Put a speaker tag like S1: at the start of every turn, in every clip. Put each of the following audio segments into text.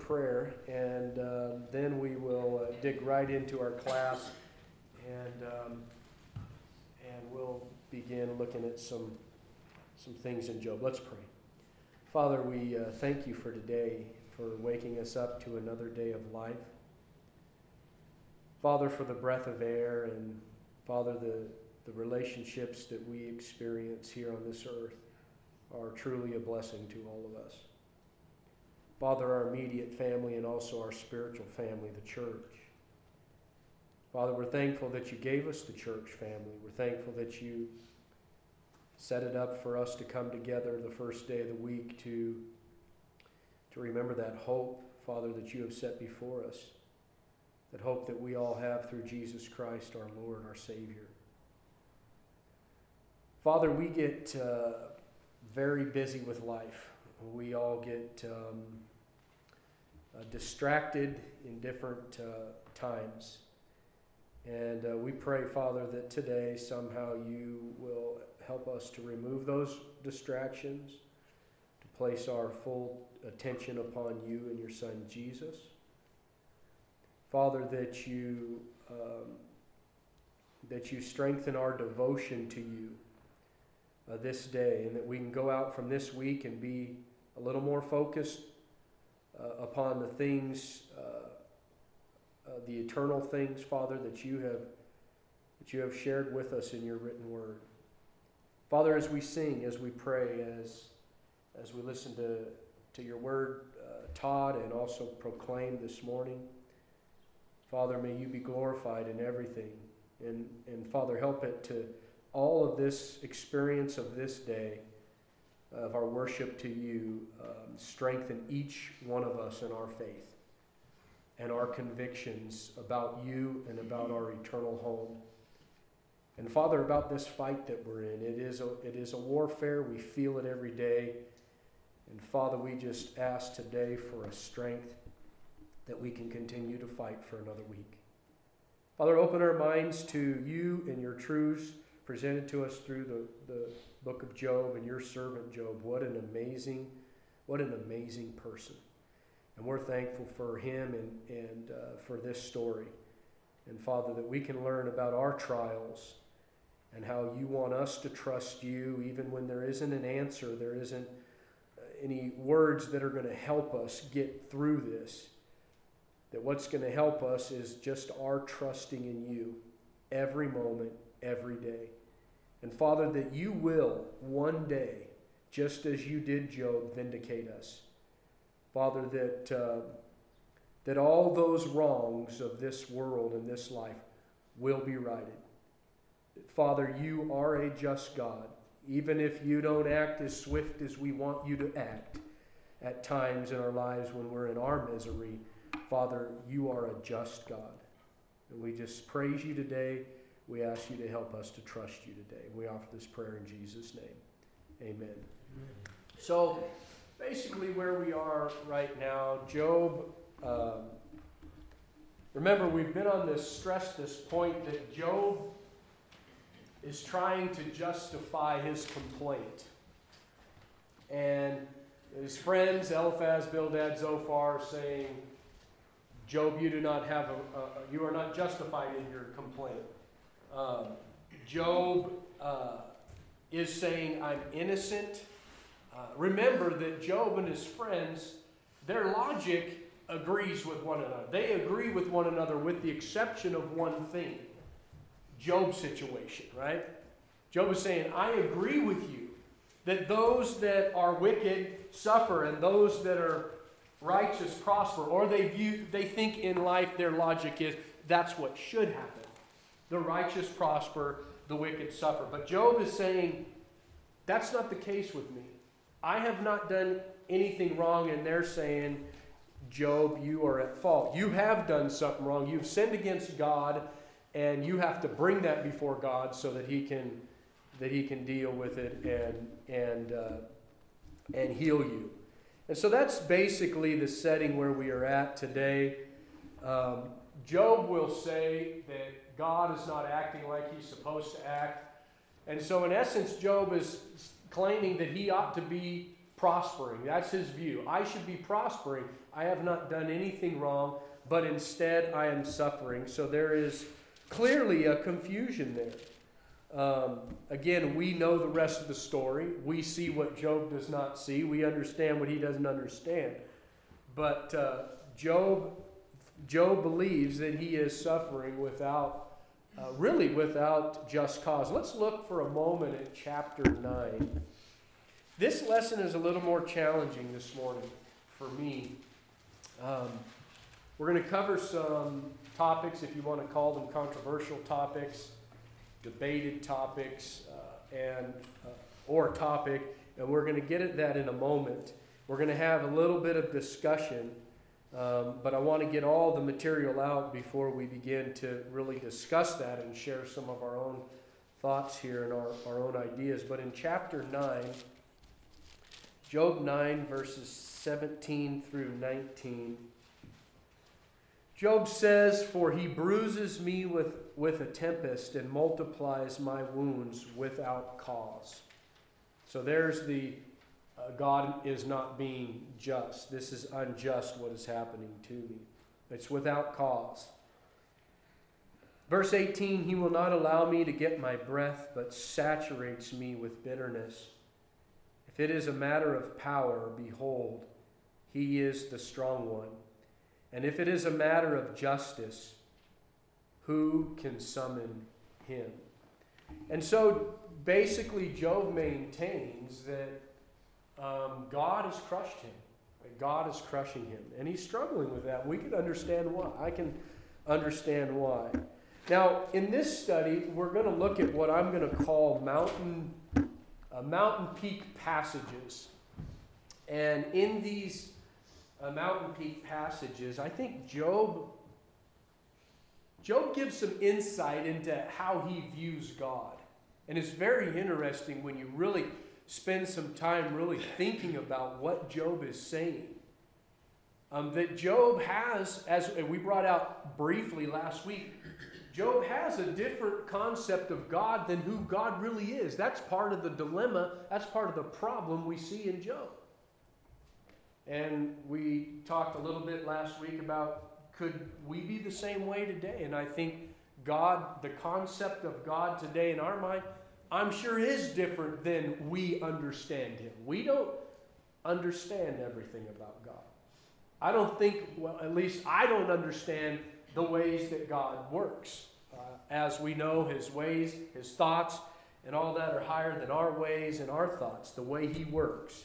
S1: prayer, and then we will dig right into our class, and we'll begin looking at some things in Job. Let's pray. Father, we thank you for today, for waking us up to another day of life. Father, for the breath of air, and Father, the relationships that we experience here on this earth are truly a blessing to all of us. Father, our immediate family and also our spiritual family, the church. Father, we're thankful that you gave us the church family. We're thankful that you set it up for us to come together the first day of the week to remember that hope, Father, that you have set before us, that hope that we all have through Jesus Christ, our Lord, our Savior. Father, we get very busy with life. We all get distracted in different times. And we pray, Father, that today somehow you will help us to remove those distractions, to place our full attention upon you and your Son, Jesus. Father, that you strengthen our devotion to you this day, and that we can go out from this week and be a little more focused upon the things, the eternal things, Father, that you have shared with us in your written word. Father, as we sing, as we pray, as we listen to your word taught and also proclaimed this morning, Father, may you be glorified in everything. And Father, help it to all of this experience of this day, of our worship to you, strengthen each one of us in our faith and our convictions about you and about our eternal home. And Father, about this fight that we're in, it is a warfare. We feel it every day. And Father, we just ask today for a strength that we can continue to fight for another week. Father, open our minds to you and your truths presented to us through the book of Job and your servant Job. What an amazing person. And we're thankful for him and for this story. And Father, that we can learn about our trials and how you want us to trust you even when there isn't an answer, there isn't any words that are going to help us get through this. That what's going to help us is just our trusting in you every moment, every day. And Father, that you will one day, just as you did Job, vindicate us. Father, that all those wrongs of this world and this life will be righted. Father, you are a just God. Even if you don't act as swift as we want you to act at times in our lives when we're in our misery, Father, you are a just God. And we just praise you today. We ask you to help us to trust you today. We offer this prayer in Jesus' name. Amen. So basically where we are right now, Job, remember we've been on this point that Job is trying to justify his complaint. And his friends, Eliphaz, Bildad, Zophar, are saying, Job, you are not justified in your complaint. Job is saying, I'm innocent. Remember that Job and his friends, their logic agrees with one another. They agree with one another with the exception of one thing. Job's situation, right? Job is saying, I agree with you that those that are wicked suffer and those that are righteous prosper, or they think in life their logic is that's what should happen. The righteous prosper, the wicked suffer. But Job is saying, that's not the case with me. I have not done anything wrong, and they're saying, Job, you are at fault. You have done something wrong. You've sinned against God, and you have to bring that before God so that He can deal with it and heal you. And so that's basically the setting where we are at today. Job will say that God is not acting like He's supposed to act. And so in essence, Job is claiming that he ought to be prospering. That's his view. I should be prospering. I have not done anything wrong, but instead I am suffering. So there is clearly a confusion there. Again, we know the rest of the story. We see what Job does not see. We understand what he doesn't understand. But Job believes that he is suffering really without just cause. Let's look for a moment at chapter 9. This lesson is a little more challenging this morning for me. We're going to cover some topics, if you want to call them controversial topics, debated topics, or topic, and we're going to get at that in a moment. We're going to have a little bit of discussion, but I want to get all the material out before we begin to really discuss that and share some of our own thoughts here and our own ideas. But in chapter 9, Job 9, verses 17 through 19, Job says, "For he bruises me with a tempest and multiplies my wounds without cause." So there's the God is not being just. This is unjust what is happening to me. It's without cause. Verse 18, "He will not allow me to get my breath, but saturates me with bitterness. If it is a matter of power, behold, he is the strong one. And if it is a matter of justice, who can summon him?" And so basically Job maintains that God has crushed him. That God is crushing him. And he's struggling with that. We can understand why. I can understand why. Now, in this study, we're going to look at what I'm going to call mountain peak passages. And in these mountain peak passages, I think Job gives some insight into how he views God. And it's very interesting when you really spend some time really thinking about what Job is saying. That Job has, as we brought out briefly last week, Job has a different concept of God than who God really is. That's part of the dilemma. That's part of the problem we see in Job. And we talked a little bit last week about could we be the same way today? And I think God, the concept of God today in our mind, I'm sure is different than we understand him. We don't understand everything about God. I don't think, well, at least I don't understand the ways that God works. As we know, his ways, his thoughts, and all that are higher than our ways and our thoughts, the way he works.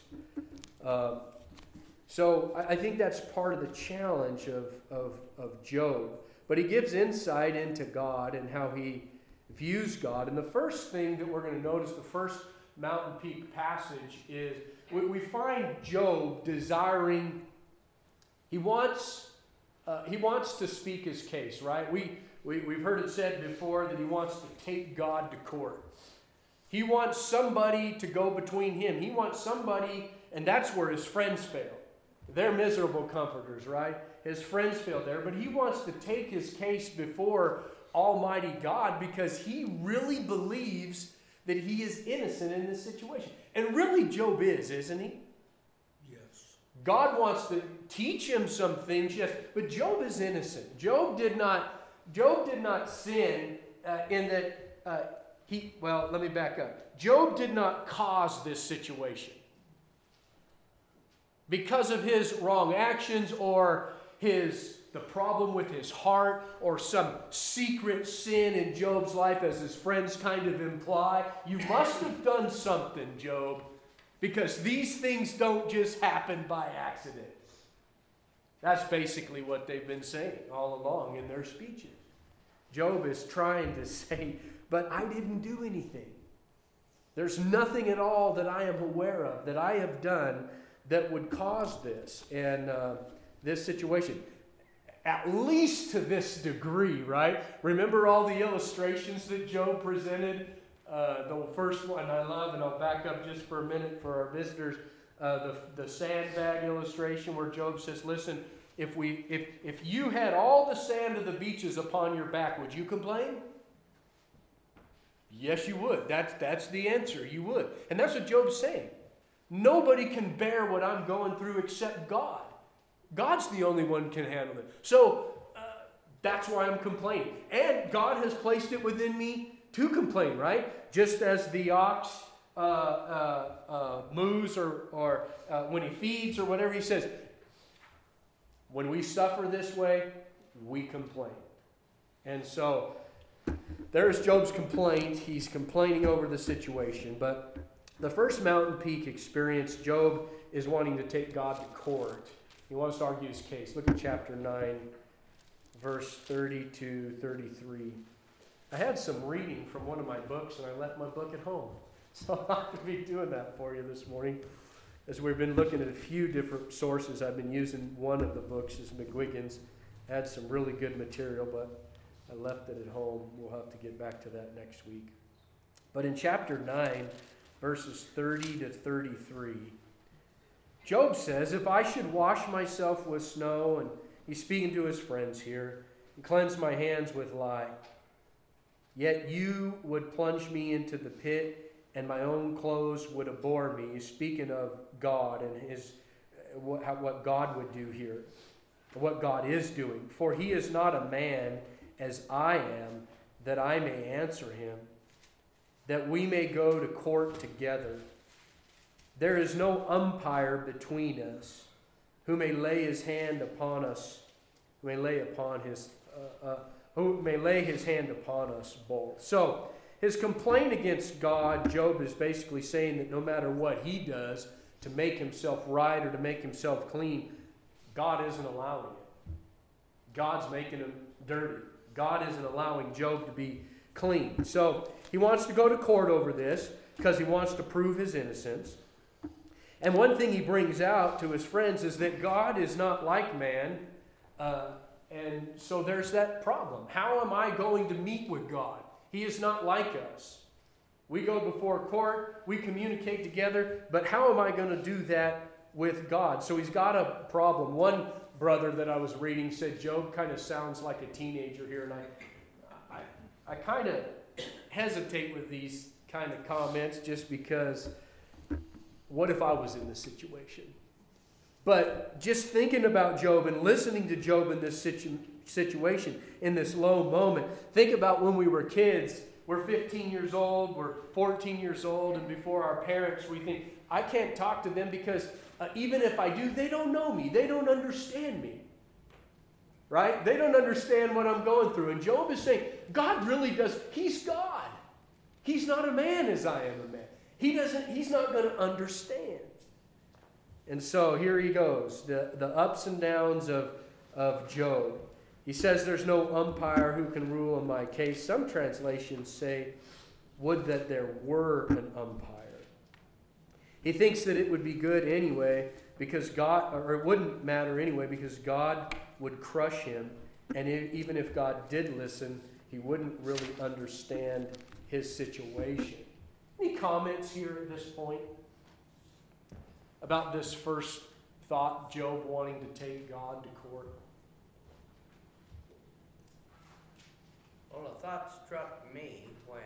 S1: So I think that's part of the challenge of Job. But he gives insight into God and how he views God. And the first thing that we're going to notice, the first mountain peak passage, is we find Job desiring, he wants to speak his case, right? We've heard it said before that he wants to take God to court. He wants somebody to go between him. He wants somebody, and that's where his friends fail. They're miserable comforters, right? His friends fail there, but he wants to take his case before Almighty God because he really believes that he is innocent in this situation. And really Job is, isn't he?
S2: Yes.
S1: God wants to teach him some things, yes, but Job is innocent. Job did not sin in that let me back up. Job did not cause this situation because of his wrong actions or the problem with his heart or some secret sin in Job's life, as his friends kind of imply. You must have done something, Job, because these things don't just happen by accident. That's basically what they've been saying all along in their speeches. Job is trying to say, but I didn't do anything. There's nothing at all that I am aware of that I have done that would cause this and this situation. At least to this degree, right? Remember all the illustrations that Job presented? The first one I love, and I'll back up just for a minute for our visitors. The sandbag illustration where Job says, listen, if you had all the sand of the beaches upon your back, would you complain? Yes, you would. That's the answer. You would. And that's what Job's saying. Nobody can bear what I'm going through except God. God's the only one who can handle it. So that's why I'm complaining. And God has placed it within me to complain, right? Just as the ox moves or when he feeds or whatever, he says, when we suffer this way, we complain. And so there's Job's complaint. He's complaining over the situation. But the first mountain peak experience, Job is wanting to take God to court. He wants to argue his case. Look at chapter 9, verse 30 to 33. I had some reading from one of my books, and I left my book at home. So I'll have to be doing that for you this morning. As we've been looking at a few different sources, I've been using one of the books, is McGuigan's. I had some really good material, but I left it at home. We'll have to get back to that next week. But in chapter 9, verses 30 to 33, Job says, if I should wash myself with snow, and he's speaking to his friends here, and cleanse my hands with lye, yet you would plunge me into the pit, and my own clothes would abhor me. He's speaking of God and what God would do here, what God is doing. For he is not a man as I am, that I may answer him, that we may go to court together. There is no umpire between us, who may lay his hand upon us, who may lay his hand upon us both. So, his complaint against God, Job is basically saying that no matter what he does to make himself right or to make himself clean, God isn't allowing it. God's making him dirty. God isn't allowing Job to be clean. So he wants to go to court over this because he wants to prove his innocence. And one thing he brings out to his friends is that God is not like man. And so there's that problem. How am I going to meet with God? He is not like us. We go before court, we communicate together, but how am I going to do that with God? So he's got a problem. One brother that I was reading said Job kind of sounds like a teenager here, and I kind of hesitate with these kind of comments just because what if I was in this situation? But just thinking about Job and listening to Job in this situation, in this low moment, think about when we were kids. We're 15 years old, we're 14 years old, and before our parents, we think, I can't talk to them because even if I do, they don't know me. They don't understand me. Right? They don't understand what I'm going through. And Job is saying, God really does. He's God. He's not a man as I am a man. He's not going to understand. And so here he goes, the ups and downs of Job. He says there's no umpire who can rule in my case. Some translations say, would that there were an umpire. He thinks that it would be good anyway because God, or it wouldn't matter anyway because God would crush him. And even if God did listen, he wouldn't really understand his situation. Any comments here at this point about this first thought, Job wanting to take God to court?
S2: Well, a thought struck me when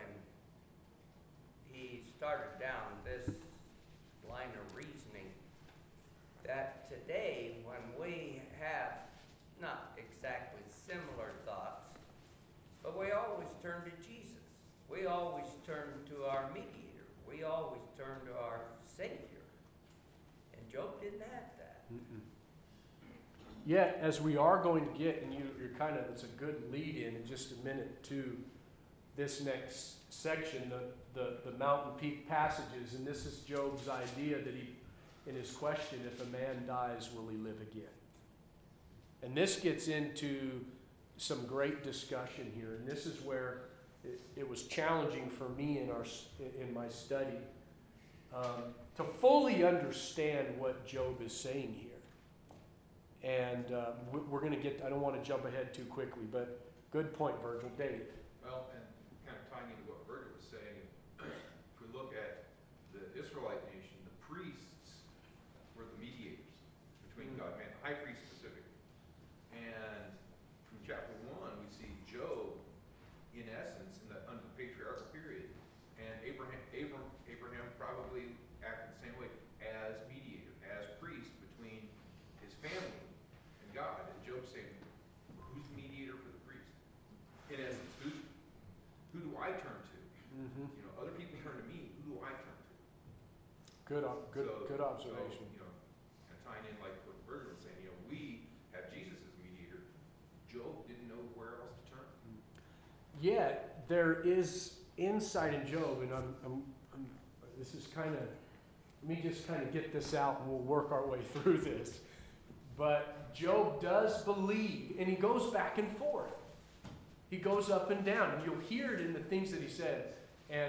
S2: he started down this line of reasoning that today when we have not exactly similar thoughts, but we always turn to Jesus. We always turn to our mediator. We always turn to our Savior. And Job didn't have that.
S1: Mm-mm. Yet, as we are going to get, and you're kind of, it's a good lead in just a minute to this next section, the mountain peak passages, and this is Job's idea that he, in his question, if a man dies, will he live again? And this gets into some great discussion here, and this is where it was challenging for me in my study to fully understand what Job is saying here. And we're going to get, I don't want to jump ahead too quickly, but good point, Virgil. Dave.
S3: Well, and kind of tying into what Virgil was saying, if we look at the Israelite nation, the priests were the mediators between God and man, the high priest specifically. And from chapter 1, we see Job, in essence, under the patriarchal period, and Abraham probably acted the same way as mediator, as priest between his family Job's saying, who's the mediator for the priest? In essence, who do I turn to?
S1: Mm-hmm.
S3: You know, other people turn to me. Who do I turn to?
S1: Good observation.
S3: So, you know, and tying in like what Berger was saying, you know, we have Jesus as mediator. Job didn't know where else to turn.
S1: Yet there is insight in Job, and this is kind of, let me just kind of get this out and we'll work our way through this. But Job does believe, and he goes back and forth. He goes up and down, and you'll hear it in the things that he said. And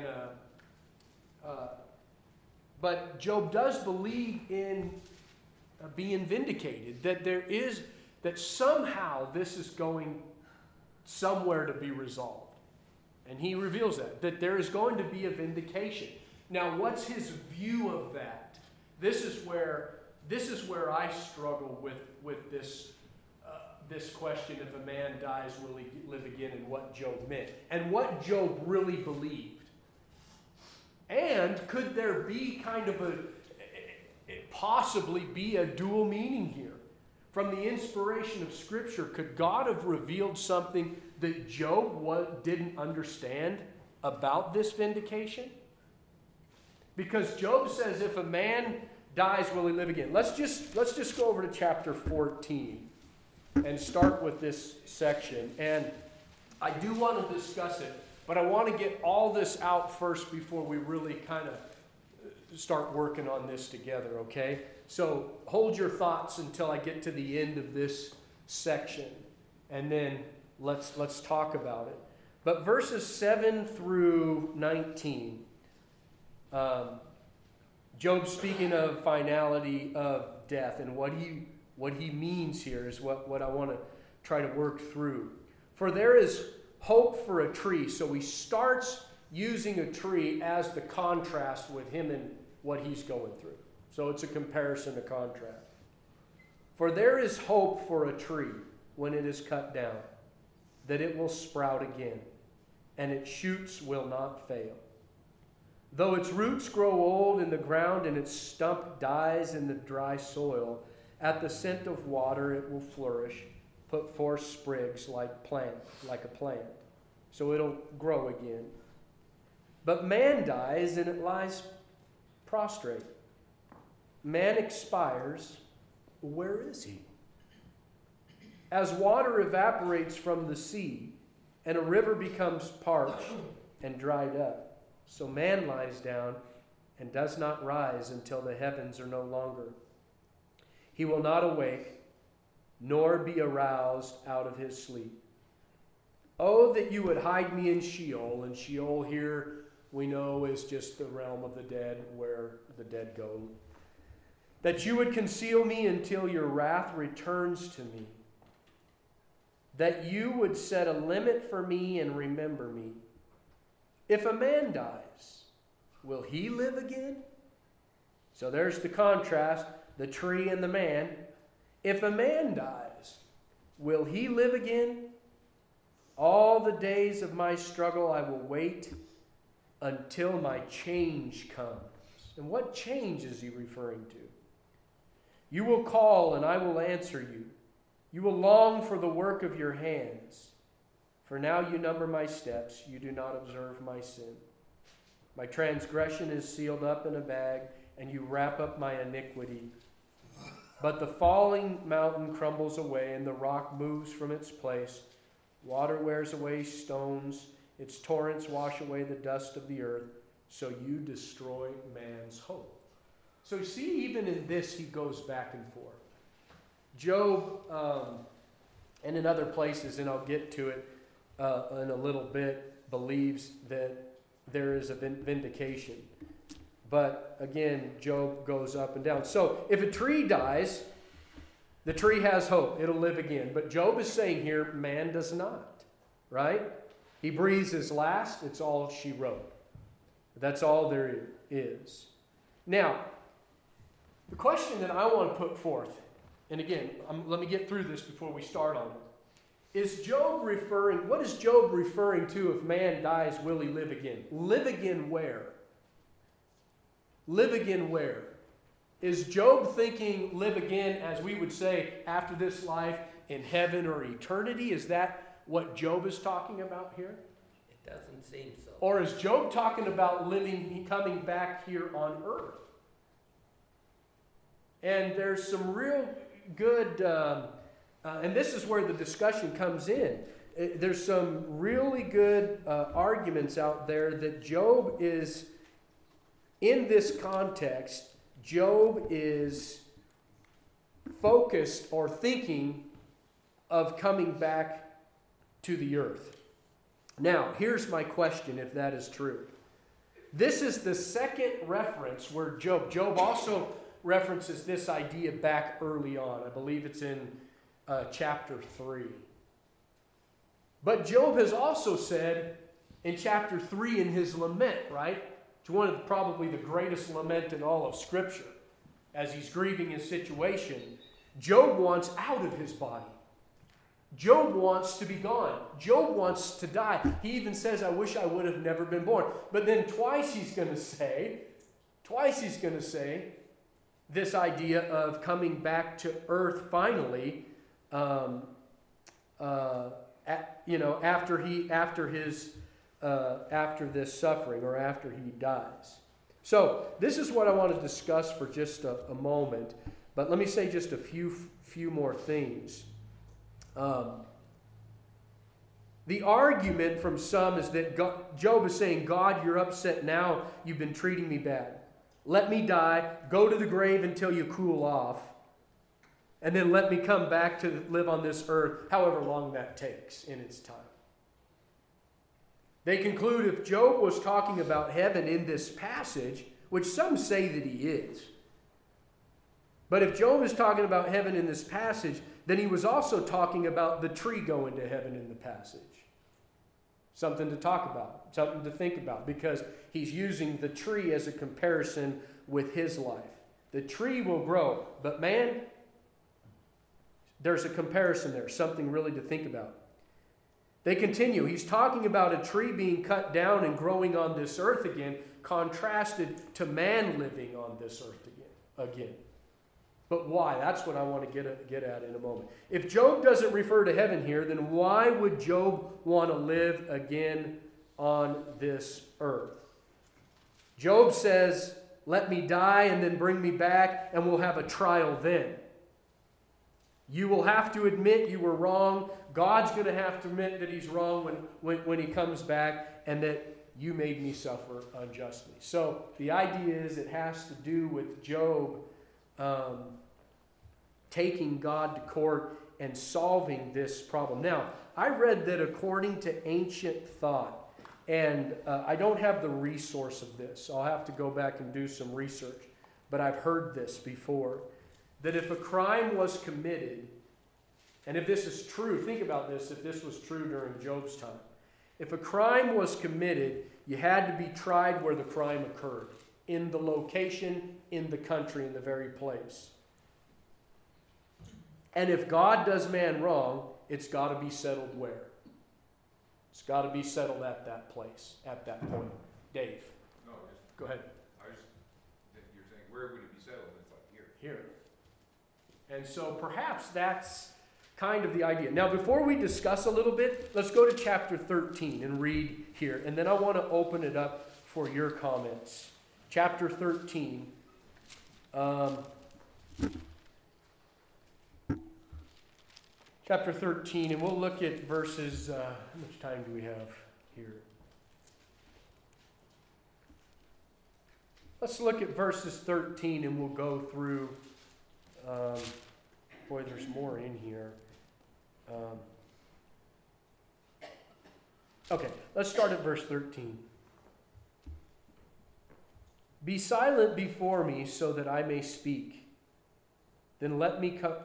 S1: but Job does believe in being vindicated, that somehow this is going somewhere to be resolved. And he reveals that there is going to be a vindication. Now, what's his view of that? This is where I struggle with this question: if a man dies, will he live again? And what Job meant, and what Job really believed. And could there be kind of possibly be a dual meaning here? From the inspiration of Scripture, could God have revealed something that Job didn't understand about this vindication? Because Job says, if a man dies, will he live again? Let's just go over to chapter 14 and start with this section. And I do want to discuss it, but I want to get all this out first before we really kind of start working on this together, okay? So hold your thoughts until I get to the end of this section, and then let's talk about it. But verses 7 through 19, Job speaking of finality of death, and what he means here is what I want to try to work through. For there is hope for a tree. So he starts using a tree as the contrast with him and what he's going through. So it's a comparison, a contrast. For there is hope for a tree when it is cut down, that it will sprout again, and its shoots will not fail. Though its roots grow old in the ground and its stump dies in the dry soil, at the scent of water it will flourish, put forth sprigs like a plant. So it'll grow again. But man dies and it lies prostrate. Man expires. Where is he? As water evaporates from the sea, and a river becomes parched and dried up, so man lies down and does not rise until the heavens are no longer. He will not awake, nor be aroused out of his sleep. Oh, that you would hide me in Sheol. And Sheol here we know is just the realm of the dead, where the dead go. That you would conceal me until your wrath returns to me. That you would set a limit for me and remember me. If a man dies, will he live again? So there's the contrast, the tree and the man. If a man dies, will he live again? All the days of my struggle I will wait until my change comes. And what change is he referring to? You will call and I will answer you. You will long for the work of your hands. For now you number my steps. You do not observe my sin. My transgression is sealed up in a bag, and you wrap up my iniquity. But the falling mountain crumbles away, and the rock moves from its place. Water wears away stones. Its torrents wash away the dust of the earth. So you destroy man's hope. So you see, even in this, he goes back and forth. Job, and in other places, and I'll get to it in a little bit, believes that there is a vindication. But again, Job goes up and down. So if a tree dies, the tree has hope. It'll live again. But Job is saying here, man does not. Right? He breathes his last. It's all she wrote. That's all there is. Now, the question that I want to put forth, and again, let me get through this before we start on it. What is Job referring to if man dies, will he live again? Live again where? Live again where? Is Job thinking live again, as we would say, after this life, in heaven or eternity? Is that what Job is talking about here?
S2: It doesn't seem so.
S1: Or is Job talking about coming back here on earth? And there's some real good, and this is where the discussion comes in. There's some really good arguments out there that Job is, in this context, Job is focused or thinking of coming back to the earth. Now, here's my question, if that is true. This is the second reference where Job also references this idea back early on. I believe it's in chapter 3. But Job has also said in chapter 3 in his lament, right? It's one of probably the greatest lament in all of Scripture. As he's grieving his situation, Job wants out of his body. Job wants to be gone. Job wants to die. He even says, I wish I would have never been born. But then twice he's going to say this idea of coming back to earth finally, after this suffering or after he dies. So this is what I want to discuss for just a moment. But let me say just a few more things. The argument from some is that Job is saying, God, you're upset now. You've been treating me bad. Let me die. Go to the grave until you cool off. And then let me come back to live on this earth, however long that takes in its time. They conclude if Job was talking about heaven in this passage, which some say that he is, but if Job is talking about heaven in this passage, then he was also talking about the tree going to heaven in the passage. Something to talk about, something to think about, because he's using the tree as a comparison with his life. The tree will grow, but man, there's a comparison there, something really to think about. They continue. He's talking about a tree being cut down and growing on this earth again, contrasted to man living on this earth again. But why? That's what I want to get at in a moment. If Job doesn't refer to heaven here, then why would Job want to live again on this earth? Job says, let me die and then bring me back, and we'll have a trial then. You will have to admit you were wrong. God's going to have to admit that he's wrong when he comes back, and that you made me suffer unjustly. So the idea is it has to do with Job taking God to court and solving this problem. Now, I read that according to ancient thought, and I don't have the resource of this. I'll have to go back and do some research. But I've heard this before, that if a crime was committed, and if this is true, think about this, if this was true during Job's time. If a crime was committed, you had to be tried where the crime occurred, in the location, in the country, in the very place. And if God does man wrong, it's got to be settled where? It's got to be settled at that place, at that point. Dave.
S3: No,
S1: go ahead.
S3: You're saying, where would it be settled? It's like here.
S1: Here. And so perhaps that's kind of the idea. Now, before we discuss a little bit, let's go to chapter 13 and read here. And then I want to open it up for your comments. Chapter 13. Chapter 13, and we'll look at verses, how much time do we have here? Let's look at verses 13 and we'll go through, boy, there's more in here. Okay, let's start at verse 13. Be silent before me so that I may speak. Then let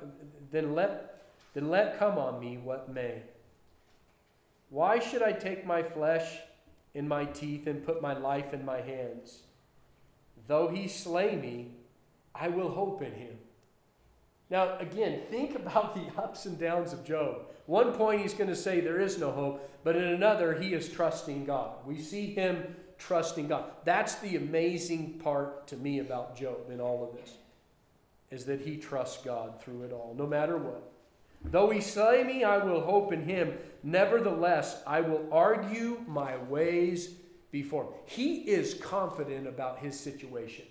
S1: come on me what may. Why should I take my flesh in my teeth and put my life in my hands? Though he slay me, I will hope in him. Now, again, think about the ups and downs of Job. One point he's going to say there is no hope, but in another he is trusting God. We see him trusting God. That's the amazing part to me about Job in all of this, is that he trusts God through it all, no matter what. Though he slay me, I will hope in him. Nevertheless, I will argue my ways before him. He is confident about his situation.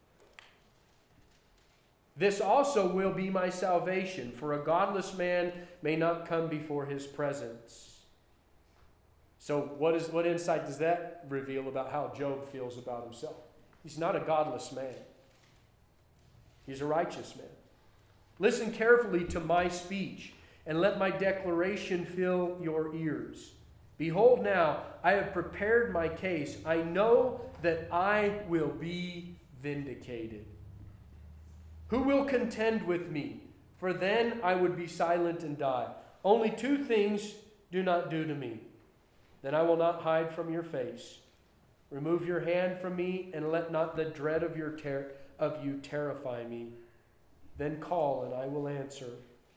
S1: This also will be my salvation, for a godless man may not come before his presence. So what insight does that reveal about how Job feels about himself? He's not a godless man. He's a righteous man. Listen carefully to my speech, and let my declaration fill your ears. Behold now, I have prepared my case. I know that I will be vindicated. Who will contend with me? For then I would be silent and die. Only two things do not do to me. Then I will not hide from your face. Remove your hand from me, and let not the dread of you terrify me. Then call, and I will answer.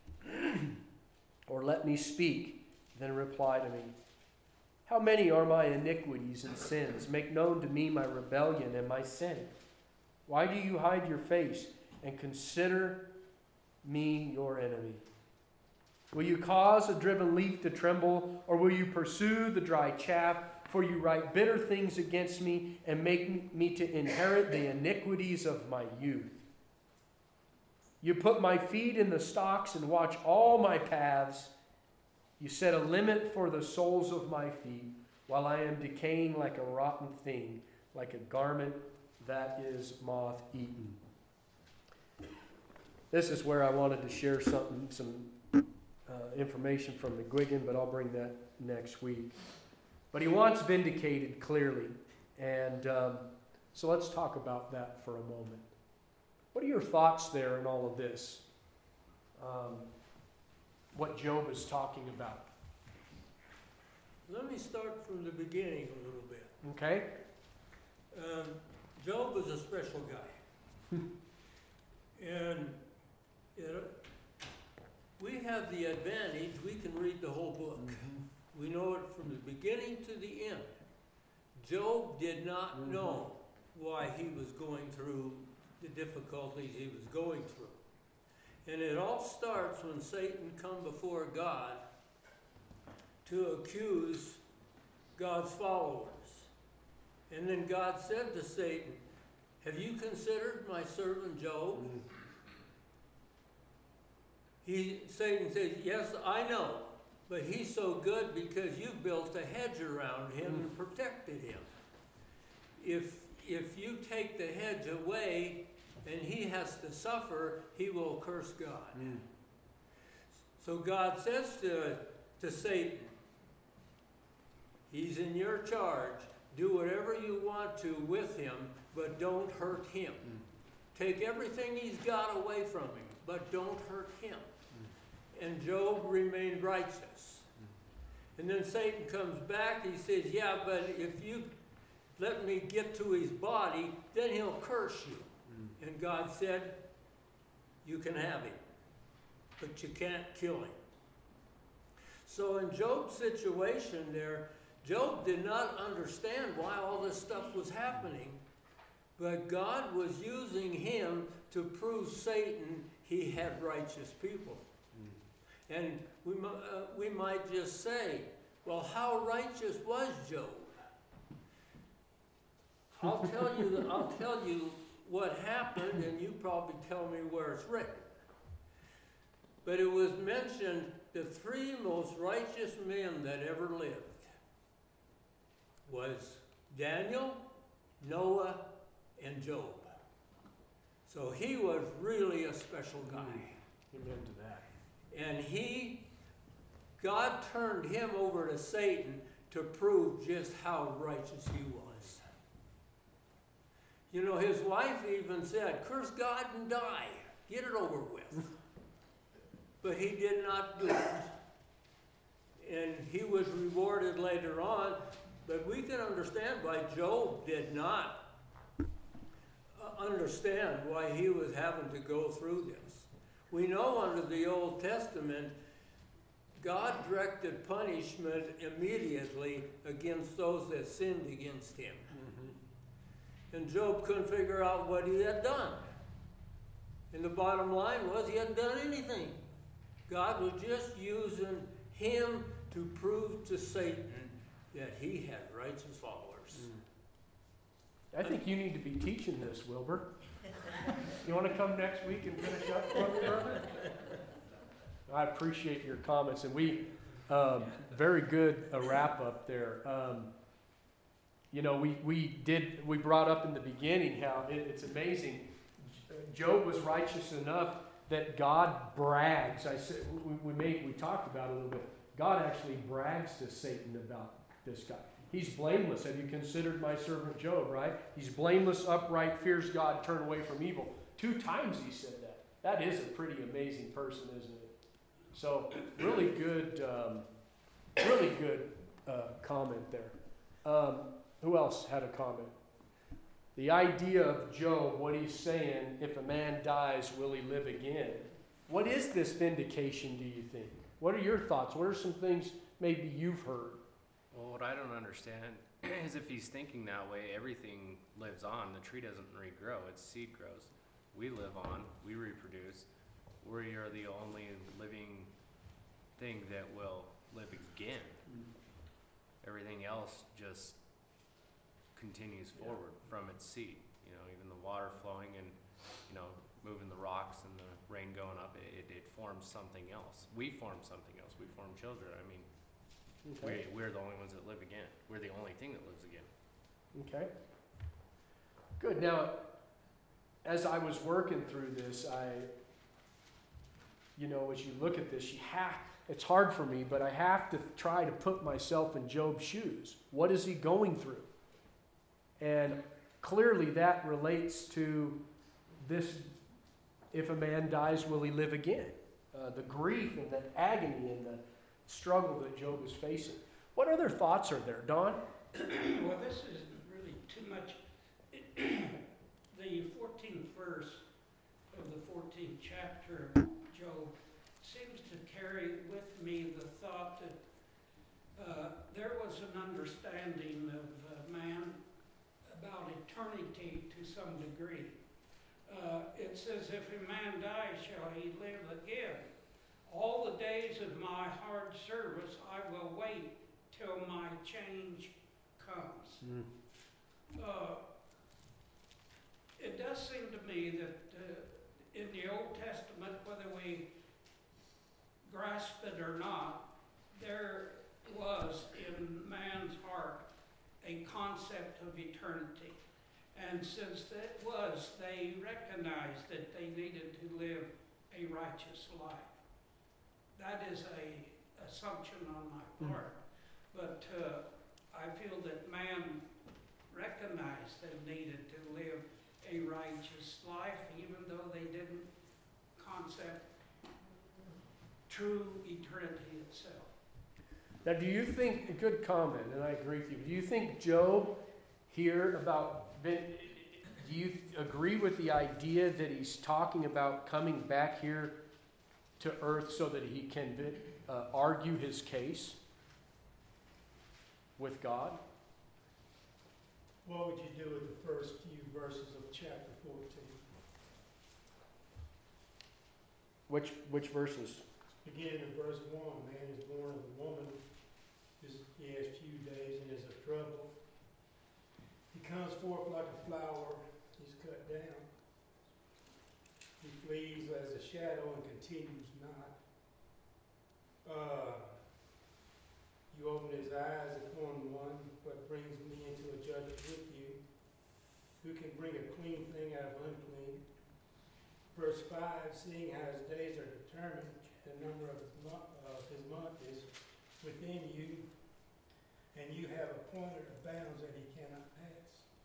S1: Or let me speak, then reply to me. How many are my iniquities and sins? Make known to me my rebellion and my sin. Why do you hide your face and consider me your enemy? Will you cause a driven leaf to tremble, or will you pursue the dry chaff? For you write bitter things against me and make me to inherit the iniquities of my youth. You put my feet in the stocks and watch all my paths. You set a limit for the soles of my feet, while I am decaying like a rotten thing, like a garment that is moth-eaten. This is where I wanted to share some information from McGuigan, but I'll bring that next week. But he wants vindicated clearly, and so let's talk about that for a moment. What are your thoughts there in all of this? What Job is talking about.
S4: Let me start from the beginning a little bit.
S1: Okay?
S4: Job was a special guy. And we have the advantage, we can read the whole book. Mm-hmm. We know it from the beginning to the end. Job did not know why he was going through the difficulties he was going through. And it all starts when Satan come before God to accuse God's followers. And then God said to Satan, have you considered my servant Job? Satan says, yes, I know, but he's so good because you built a hedge around him and protected him. If you take the hedge away and he has to suffer, he will curse God. So God says to Satan, he's in your charge. Do whatever you want to with him, but don't hurt him. Take everything he's got away from him, but don't hurt him. And Job remained righteous. And then Satan comes back, he says, yeah, but if you let me get to his body, then he'll curse you. And God said, you can have him, but you can't kill him. So in Job's situation there, Job did not understand why all this stuff was happening, but God was using him to prove Satan he had righteous people. And we might just say, well, how righteous was Job? I'll tell you what happened, and you probably tell me where it's written. But it was mentioned the three most righteous men that ever lived was Daniel, Noah, and Job. So he was really a special guy.
S1: Amen to that.
S4: And God turned him over to Satan to prove just how righteous he was. You know, his wife even said, curse God and die. Get it over with. But he did not do it. And he was rewarded later on. But we can understand why Job did not understand why he was having to go through this. We know under the Old Testament, God directed punishment immediately against those that sinned against him. And Job couldn't figure out what he had done. And the bottom line was he hadn't done anything. God was just using him to prove to Satan that he had righteous followers.
S1: I think you need to be teaching this, Wilbur. You want to come next week and finish up for me, brother? I appreciate your comments, and we, very good wrap up there. You know, we brought up in the beginning how it's amazing. Job was righteous enough that God brags. I said we talked about it a little bit. God actually brags to Satan about this guy. He's blameless. Have you considered my servant Job, right? He's blameless, upright, fears God, turn away from evil. 2 times he said that. That is a pretty amazing person, isn't it? So, really good comment there. Who else had a comment? The idea of Job, what he's saying, if a man dies, will he live again? What is this vindication, do you think? What are your thoughts? What are some things maybe you've heard?
S5: Well, what I don't understand is if he's thinking that way, everything lives on. The tree doesn't regrow, its seed grows. We live on, we reproduce. We are the only living thing that will live again. Everything else just continues forward from its seed. You know, even the water flowing and, you know, moving the rocks and the rain going up, it forms something else. We form something else. We form children. I mean,
S1: Okay.
S5: we're the only ones that live again. We're the only thing that lives again.
S1: Okay. Good. Now, as I was working through this, as you look at this, it's hard for me, but I have to try to put myself in Job's shoes. What is he going through? And clearly that relates to this, if a man dies, will he live again? The grief and the agony and the struggle that Job is facing. What other thoughts are there, Don?
S6: Well, this isn't really too much. The 14th verse of the 14th chapter of Job seems to carry with me the thought that there was an understanding of man about eternity to some degree. It says, if a man dies, shall he live again? All the days of my hard service I will wait till my change comes. It does seem to me that in the Old Testament, whether we grasp it or not, there was in man's heart a concept of eternity. And since that was, they recognized that they needed to live a righteous life. That is a assumption on my part, but I feel that man recognized they needed to live a righteous life, even though they didn't concept true eternity itself.
S1: Now, do you think, a good comment, and I agree with you, do you think Job here do you agree with the idea that he's talking about coming back here to earth so that he can argue his case with God?
S7: What would you do with the first few verses of chapter 14?
S1: Which verses?
S7: Beginning in verse 1, man is born of a woman, he has few days and is a trouble. He comes forth like a flower, he's cut down. He flees as a shadow and continues not. You open his eyes upon one, but brings me into a judgment with you. Who can bring a clean thing out of unclean? Verse 5, seeing how his days are determined, the number of his month is within you, and you have appointed a bounds that he cannot pass.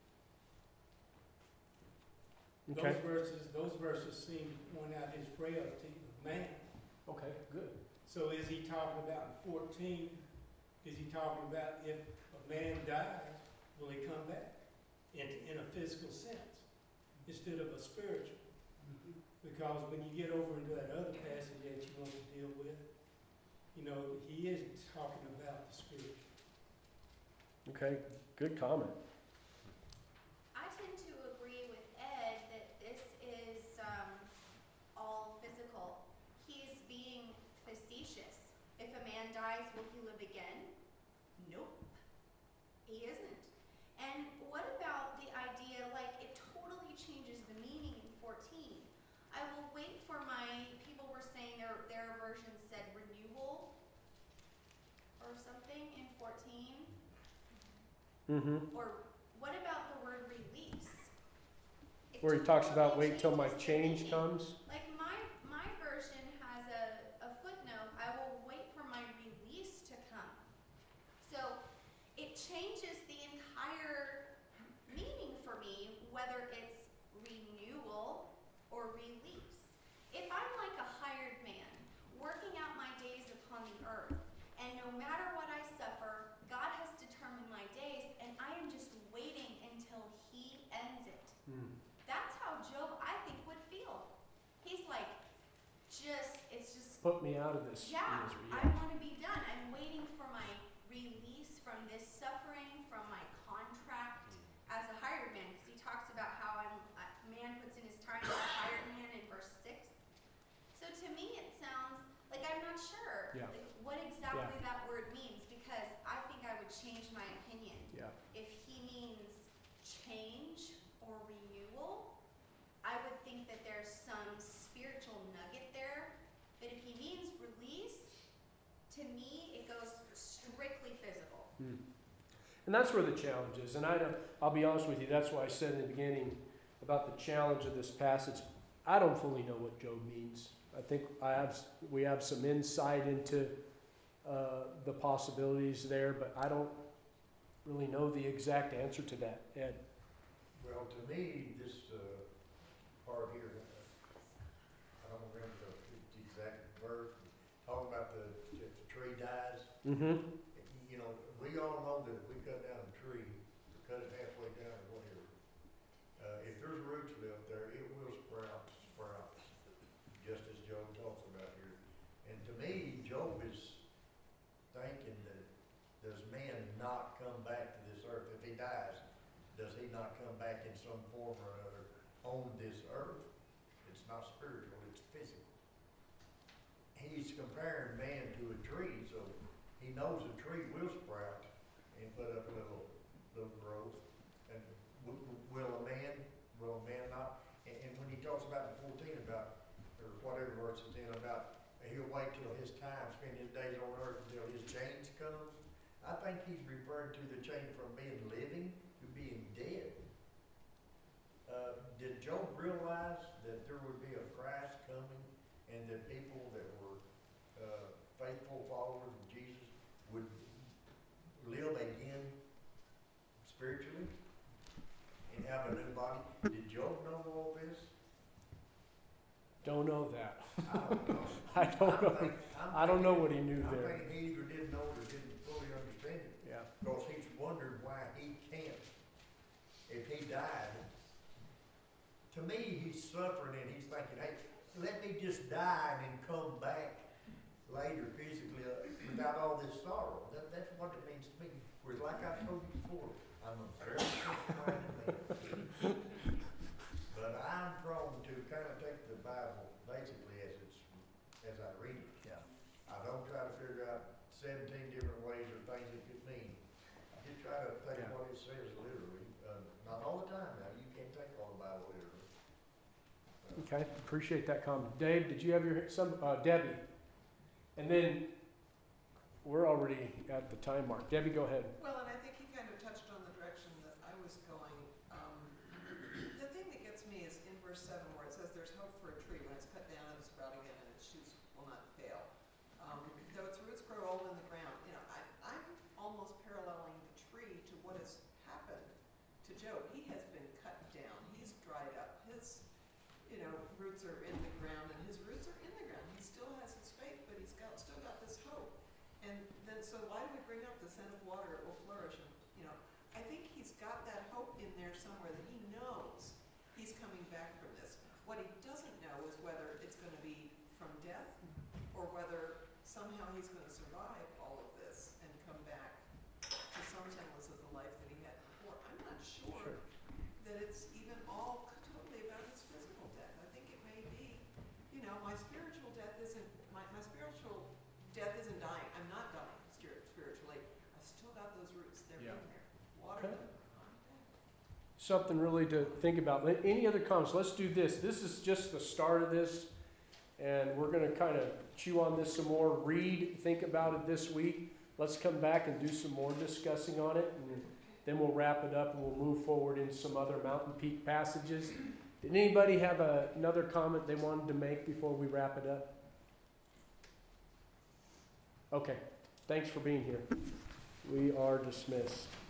S1: Okay.
S7: Those verses seem to point out his frailty of man.
S1: Okay, good.
S7: So is he talking about in 14, is he talking about if a man dies, will he come back in a physical sense instead of a spiritual? Because when you get over into that other passage that you want to deal with, he is talking about the spiritual.
S1: Okay, good comment.
S8: I tend to agree with Ed that this is all physical. He is being will he live again? Nope. He isn't. And what about the idea, like, it totally changes the meaning in 14. I will wait for my, people were saying their version said renewal or something in 14.
S1: Mm-hmm.
S8: Or what about the word release? It
S1: Where he talks about
S8: totally
S1: wait till my
S8: changes the
S1: change
S8: meaning.
S1: comes.
S8: Like my version has a footnote, I will wait for my release to come. So it changes the entire meaning for me, whether it's renewal or release. If I'm like a hired man, working out my days upon the earth, and no matter what I suffer, God has determined my days, and I am just waiting until he ends it.
S1: Mm.
S8: That's how Job, I think, would feel. He's like, it's just,
S1: Put me out of this
S8: yeah,
S1: misery.
S8: I want to be done. I'm waiting for my release from this suffering, from my contract as a hired man, because he talks about how a man puts in his time as a hired man in verse 6. So to me, it sounds like I'm not sure
S1: Yeah.
S8: like, what exactly that word means, because I think I would change my opinion.
S1: Yeah.
S8: If he means change or renewal, I would think that there's some spiritual nugget there. But if he means release, to me, it goes strictly physical.
S1: Mm. And that's where the challenge is. And I'll be honest with you, that's why I said in the beginning about the challenge of this passage. I don't fully know what Job means. I think we have some insight into the possibilities there, but I don't really know the exact answer to that. Ed?
S9: Well, to me, this part here, I don't remember the exact verse, talking about if the tree dies.
S1: Mm-hmm.
S9: You know, we all know that if we cut down a tree, we cut it halfway down or whatever, if there's roots left there, it will sprout, just as Job talks about here. And to me, Job is thinking that does man not come back to this earth? If he dies, does he not come back in some form or another on this earth? It's not spiritual, it's physical. He's comparing man to a tree, so he knows a tree will sprout and put up a little growth. And will a man not? And when he talks about the 14 about, or whatever verse it's in, about he'll wait till his time, spend his days on earth until his change comes. I think he's referring to the change from being living to being dead. Did Job realize that there would be a Christ coming and that people that were faithful followers of Jesus would live again spiritually and have a new body? Did Job know all this?
S1: Don't know that.
S9: I don't know.
S1: I don't know what he knew
S9: I'm
S1: there.
S9: thinking he either didn't know or didn't fully understand it.
S1: Yeah.
S9: Because he's wondered why he can't. If he died, to me, he's suffering and he's thinking, hey, let me just die and then come back later physically without all this sorrow. That's what it means to me. Whereas like I told you before, I'm a very simple-minded man. But I'm prone to kind of take the Bible basically as I read it.
S1: Yeah.
S9: I don't try to figure out 17 different ways or things it could mean. I just try to take what it says literally. Not all the time now. You can't take all the Bible literally.
S1: Okay, appreciate that comment. Dave, did you have Debbie? And then we're already at the time mark. Debbie, go ahead.
S10: Well, and I think he kind of touched on the direction that I was going. The thing that gets me is in verse 7 where it says there's hope for a tree when it's cut down and it's sprout again and its shoots will not fail. Though its roots grow old in the ground. You know, I'm almost paralleling the tree to what has happened to Job. He has been cut down. He's dried up. His, roots are in the ground, and his roots are in the ground. He still has his faith, but he's still got this hope. And then, so why do we bring up the scent of water? It will flourish. And, I think he's got that hope in there somewhere that he knows he's coming back from this. What he doesn't know is whether it's going to be from death or whether somehow he's going to survive all of this and come back to some semblance of the life that he had before. I'm not sure that it's even all totally about his physical death. I think it may be, my spiritual death isn't dying. I'm not dying.
S1: something really to think about. Any other comments? Let's do this. This is just the start of this, and we're going to kind of chew on this some more, read, think about it this week. Let's come back and do some more discussing on it, and then we'll wrap it up and we'll move forward in some other Mountain Peak passages. Did anybody have another comment they wanted to make before we wrap it up? Okay. Thanks for being here. We are dismissed.